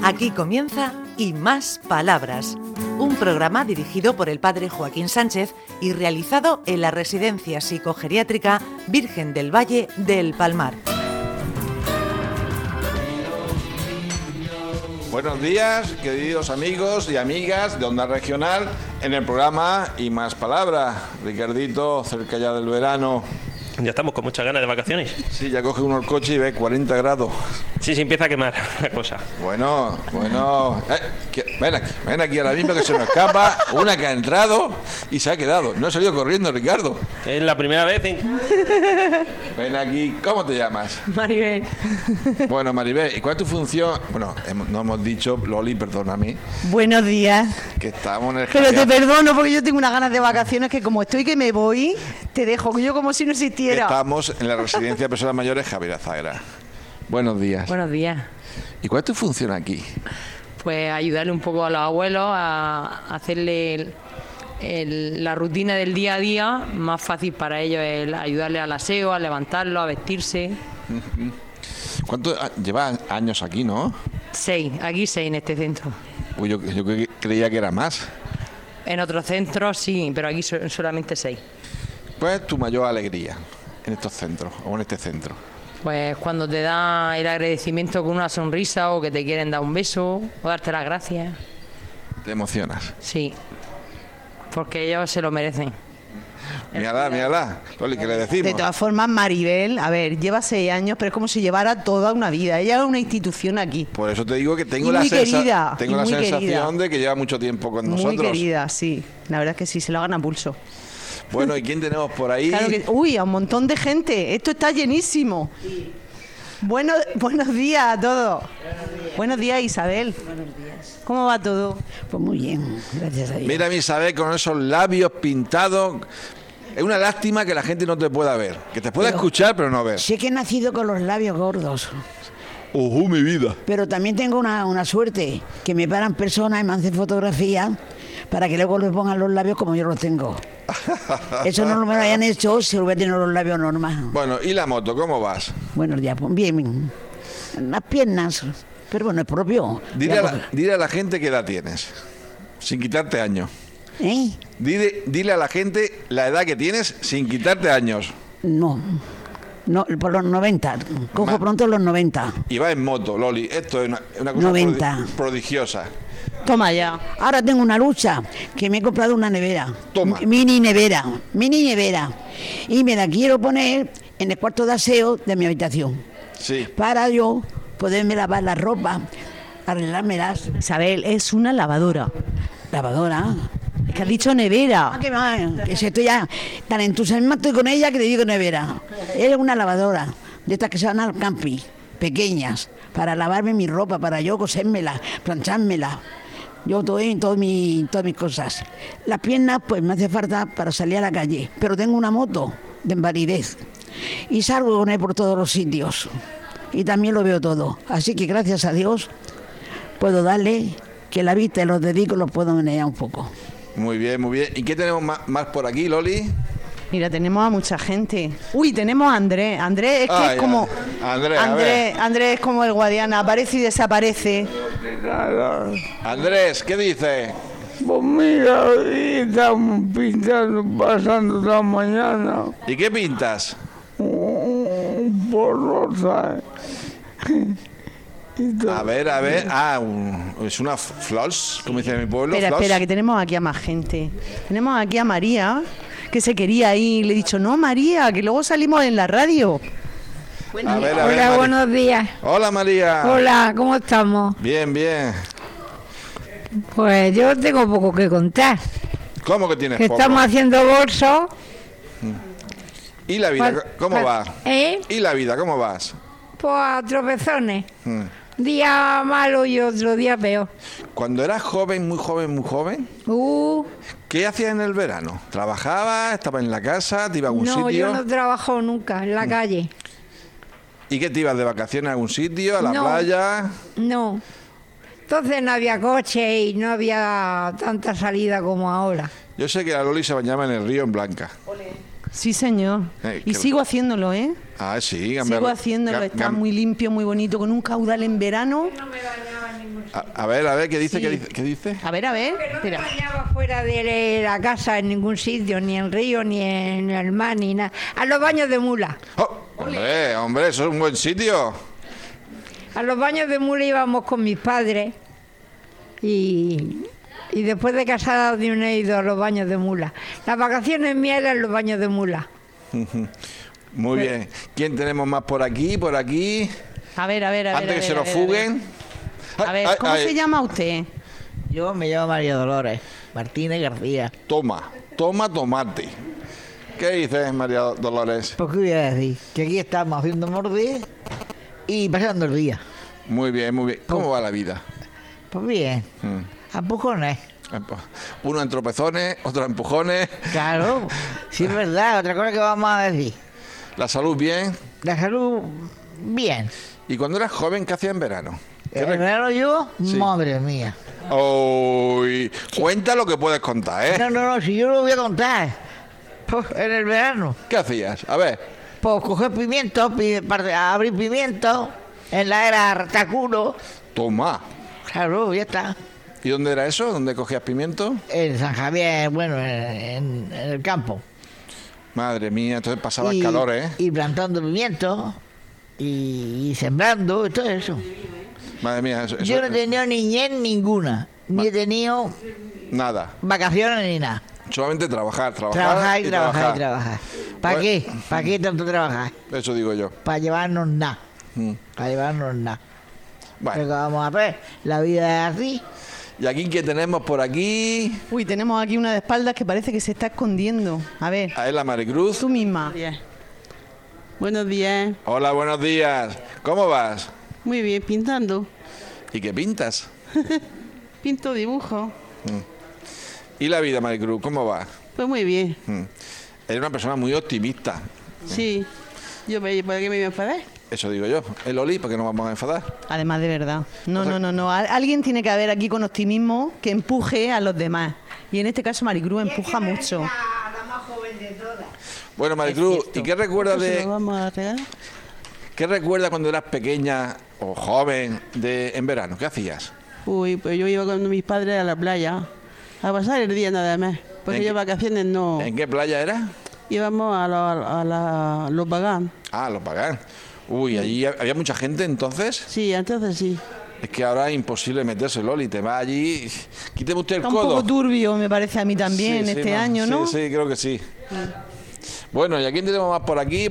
Aquí comienza Y Más Palabras, un programa dirigido por el padre Joaquín Sánchez y realizado en la Residencia Psicogeriátrica Virgen del Valle del Palmar. Buenos días, queridos amigos y amigas de Onda Regional, en el programa Y Más Palabras. Ricardito, cerca ya del verano. Ya estamos con muchas ganas de vacaciones. Sí, ya coge uno el coche y ve 40 grados. Sí, se empieza a quemar la cosa. Bueno. Ven aquí ahora mismo que se me escapa una que ha entrado y se ha quedado. No ha salido corriendo, Ricardo. Es la primera vez en... Ven aquí, ¿cómo te llamas? Maribel. Bueno, Maribel, ¿y cuál es tu función? Bueno, no hemos dicho, Loli, perdóname. Buenos días. Que estamos en el... Pero te perdono porque yo tengo unas ganas de vacaciones que como estoy que me voy, te dejo yo como si no existiera. Estamos en la Residencia de Personas Mayores Javier Azagra. Buenos días. Buenos días. ¿Y cuál es tu función aquí? Pues ayudarle un poco a los abuelos a hacerle la rutina del día a día más fácil para ellos, el ayudarle al aseo, a levantarlo, a vestirse. ¿Cuánto llevas años aquí, no? 6, aquí 6 en este centro. Pues yo creía que era más. En otros centros sí, pero aquí solamente 6. ¿Cuál es tu mayor alegría en estos centros o en este centro? Pues cuando te da el agradecimiento con una sonrisa o que te quieren dar un beso o darte las gracias. ¿Te emocionas? Sí, porque ellos se lo merecen. Mírala, Loli, ¿qué le decimos? De todas formas, Maribel, a ver, lleva 6 años, pero es como si llevara toda una vida. Ella es una institución aquí. Por eso te digo que tengo Y la muy querida, sensación querida. de que lleva mucho tiempo con nosotros. Muy querida, sí. La verdad es que sí, se lo hagan a pulso. Bueno, ¿y quién tenemos por ahí? Claro que, uy, a un montón de gente. Esto está llenísimo. Sí. Buenos días a todos. Buenos días, Isabel. Buenos días. ¿Cómo va todo? Pues muy bien, gracias a Dios. Mira, mi Isabel, con esos labios pintados. Es una lástima que la gente no te pueda ver. Que te pueda escuchar, pero no ver. Sé que he nacido con los labios gordos. ¡Ojo, mi vida! Pero también tengo una suerte, que me paran personas y me hacen fotografías para que luego les pongan los labios como yo los tengo. Eso no me lo hayan hecho si hubiera tenido los labios normales. Bueno, ¿y la moto? ¿Cómo vas? Buenos días, pues bien. Las piernas, pero bueno, es propio. Dile a la gente qué edad tienes, sin quitarte años. ¿Eh? Dile a la gente la edad que tienes sin quitarte años. No, por los 90. Cojo pronto los 90. Y va en moto, Loli. Esto es una cosa 90. Prodigiosa. Toma ya. Ahora tengo una lucha, que me he comprado una nevera. Toma. Mini nevera. Y me la quiero poner en el cuarto de aseo de mi habitación. Sí. Para yo poderme lavar la ropa, arreglármelas. Isabel, es una lavadora. ¿Lavadora? Es que has dicho nevera. Ah, que si estoy ya tan entusiasmado estoy con ella que le digo nevera. Es una lavadora, de estas que se van al camping, pequeñas, para lavarme mi ropa, para yo cosérmela, planchármela. Yo todas mis cosas. Las piernas, pues me hace falta para salir a la calle. Pero tengo una moto de invalidez. Y salgo con él por todos los sitios. Y también lo veo todo. Así que gracias a Dios puedo darle que la vista y los dedicos los puedo menear un poco. Muy bien, muy bien. ¿Y qué tenemos más por aquí, Loli? Mira, tenemos a mucha gente. Uy, tenemos a Andrés. Andrés es que es como... Andrés es como el Guadiana, aparece y desaparece. Andrés, ¿qué dices? Pues mira, hoy estamos pintando, pasando la mañana. ¿Y qué pintas? Por rosa. A ver. Es una flores, como dice mi pueblo. Espera, que tenemos aquí a más gente. Tenemos aquí a María, que se quería ir. Le he dicho, no, María, que luego salimos en la radio. A ver, Hola, María. buenos días. Hola, María. Hola, ¿cómo estamos? Bien. Pues yo tengo poco que contar. ¿Cómo que tienes Que poco? estamos haciendo bolsos. ¿Y la vida, cómo va? ¿Eh? ¿Y la vida, cómo vas? Pues a tropezones. Día malo y otro día peor. Cuando eras joven, muy joven, ¿qué hacías en el verano? ¿Trabajabas? ¿Estabas en la casa? ¿Te ibas a algún No, sitio? yo no trabajo nunca en la calle. ¿Y qué te ibas de vacaciones a algún sitio? ¿A la No. playa? No. Entonces no había coche y no había tanta salida como ahora. Yo sé que la Loli se bañaba en el río en Blanca. Sí, señor. Y sigo haciéndolo, ¿eh? Ah, sí. Sigo haciéndolo. Está muy limpio, muy bonito, con un caudal en verano. No me bañaba en ningún A ver, ¿qué dice? Sí. ¿Qué dice? A ver. Que no me bañaba fuera de la casa en ningún sitio, ni en río, ni en el mar, ni nada. A los baños de mula. Oh, hombre, eso es un buen sitio. A los baños de mula íbamos con mis padres y después de casada de he ido a los baños de mula. Las vacaciones mías eran los baños de mula. Muy bien. ¿Quién tenemos más por aquí? A ver. Antes que se nos fuguen. A ver, ¿cómo se llama usted? Yo me llamo María Dolores Martínez García. Toma tomate. ¿Qué dices, María Dolores? Pues qué voy a decir, que aquí estamos haciendo mordir y pasando el día. Muy bien. ¿Cómo va la vida? Pues bien, a empujones. Uno en tropezones, otro en empujones. Claro, sí es verdad, otra cosa que vamos a decir. ¿La salud bien? La salud bien. ¿Y cuando eras joven, qué hacías en verano? ¿En verano yo? Sí. Madre mía. Uy, cuenta lo que puedes contar, ¿eh? No, si yo lo voy a contar. Pues, en el verano. ¿Qué hacías? A ver. Pues coger pimientos, abrir pimientos, en la era Tacuno. Toma. Claro, ya está. ¿Y dónde era eso? ¿Dónde cogías pimiento? En San Javier, bueno, en el campo. Madre mía, entonces pasabas calor, ¿eh? Y plantando pimientos y sembrando y todo eso. Madre mía, eso yo no he tenido niñez ninguna, ni he tenido nada, vacaciones ni nada. Solamente trabajar. Trabajar. ¿Para qué? ¿Para qué tanto trabajar? Eso digo yo. Para llevarnos nada. Bueno. Pero vamos a ver, la vida es así. ¿Y aquí qué tenemos por aquí? Uy, tenemos aquí una de espaldas que parece que se está escondiendo. A ver. A la Maricruz. Tú misma. Bien. Buenos días. Hola, buenos días. ¿Cómo vas? Muy bien, pintando. ¿Y qué pintas? Pinto dibujo. ¿Y la vida, Maricruz, cómo va? Pues muy bien. Eres una persona muy optimista. Sí. ¿Para qué me voy a enfadar? Eso digo yo. El Oli, ¿para qué nos vamos a enfadar? Además, de verdad. No. Alguien tiene que haber aquí con optimismo que empuje a los demás. Y en este caso Maricruz empuja mucho. La más joven de todas. Bueno, Maricruz, ¿y qué recuerdas ¿Qué recuerdas cuando eras pequeña o joven en verano? ¿Qué hacías? Uy, pues yo iba con mis padres a la playa a pasar el día nada más. Porque yo vacaciones no. ¿En qué playa era? Íbamos a Los Pagán. Ah, Los Pagán. Uy, allí había mucha gente entonces. Sí, entonces sí. Es que ahora es imposible meterse, Loli. Te va allí. Quíteme usted el codo. Está un poco turbio, me parece a mí también, año, ¿no? Sí, creo que sí. Bueno, ¿y a quién tenemos más por aquí?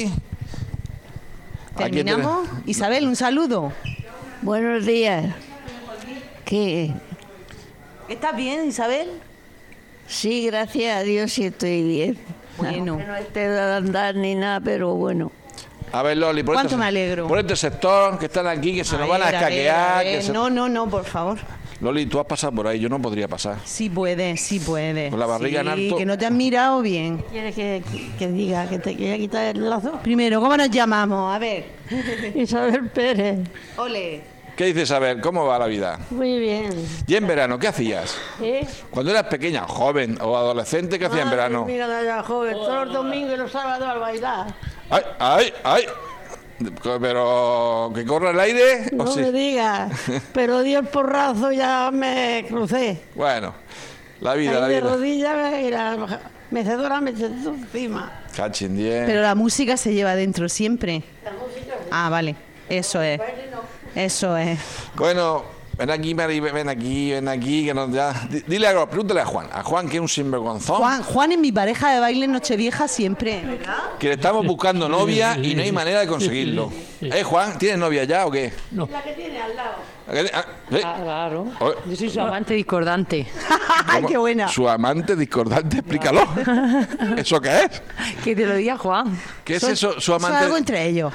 ¿Terminamos? Isabel, un saludo. Buenos días. ¿Qué? ¿Estás bien, Isabel? Sí, gracias a Dios sí estoy bien. Bueno. No esté de andar ni nada, pero bueno. A ver, Loli, ¿Cuánto me alegro? Por este sector, que están aquí, que se nos van a escaquear. No, por favor. Loli, tú has pasado por ahí, yo no podría pasar. Sí puede. Con la barriga en alto. Que no te has mirado bien. ¿Quieres que diga que te quiera quitar el lazo? Primero, ¿cómo nos llamamos? A ver. Isabel Pérez. Ole. ¿Qué dices, Isabel? ¿Cómo va la vida? Muy bien. ¿Y en verano qué hacías? Cuando eras pequeña, joven o adolescente, ¿qué hacías en verano? Mira, ya joven, todos los domingos y los sábados al bailar. ¡Ay! ¿Pero que corra el aire? No me digas, pero dio el porrazo y ya me crucé. Bueno, la vida. De rodillas y la mecedora me sentó encima. Cachín 10. Pero la música se lleva dentro siempre. La música. Ah, vale. Eso es. Bueno, ven aquí, Mari, ven aquí, que nos ya. Dile algo, pregúntale a Juan. A Juan, que es un sinvergonzón. Juan es mi pareja de baile en Nochevieja siempre. Que le estamos buscando novia y no hay manera de conseguirlo. Juan, ¿tienes novia ya o qué? No. La que tiene al lado. Claro. Yo soy su amante discordante. ¡Ay, qué buena! Su amante discordante, explícalo. ¿Eso qué es? Que te lo diga Juan. ¿Qué es eso, su amante? Es algo entre ellos.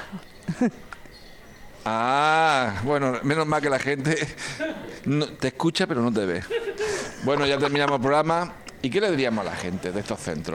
Bueno, menos mal que la gente te escucha pero no te ve. Bueno, ya terminamos el programa. ¿Y qué le diríamos a la gente de estos centros?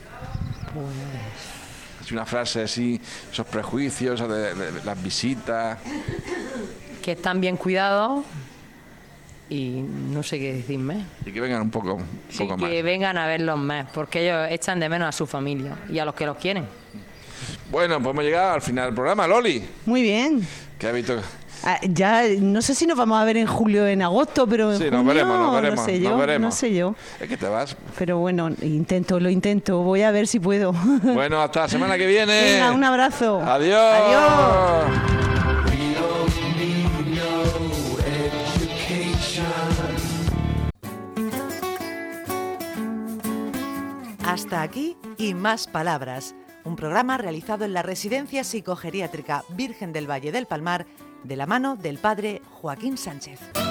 Es una frase así, esos prejuicios de las visitas. Que están bien cuidados y no sé qué decirme. Y que vengan un poco más. Que vengan a verlos más, porque ellos echan de menos a su familia y a los que los quieren. Bueno, pues hemos llegado al final del programa, Loli. Muy bien. ¿Qué ha visto? Ya, no sé si nos vamos a ver en julio o en agosto, pero en sí, junio, nos veremos. No sé yo. Es que te vas. Pero bueno, lo intento. Voy a ver si puedo. Bueno, hasta la semana que viene. Venga, un abrazo. Adiós. Adiós. Hasta aquí y más palabras. Un programa realizado en la Residencia Psicogeriátrica Virgen del Valle del Palmar de la mano del padre Joaquín Sánchez.